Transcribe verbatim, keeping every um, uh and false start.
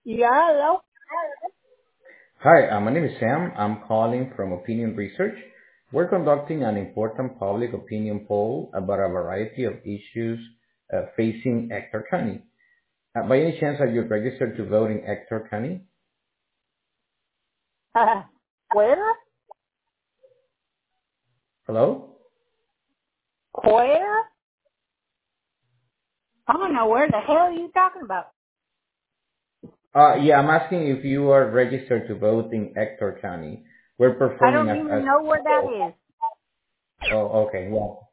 Yeah, hello. Hi, uh, my name is Sam. I'm calling from Opinion Research. We're conducting an important public opinion poll about a variety of issues uh, facing Hector County. Uh, by any chance, are you registered to vote in Hector County? Uh, where? Hello? Where? I don't know where the hell are you talking about. Uh, yeah, I'm asking if you are registered to vote in Hector County. We're I performing don't as, even as know where that is. oh, okay, yeah.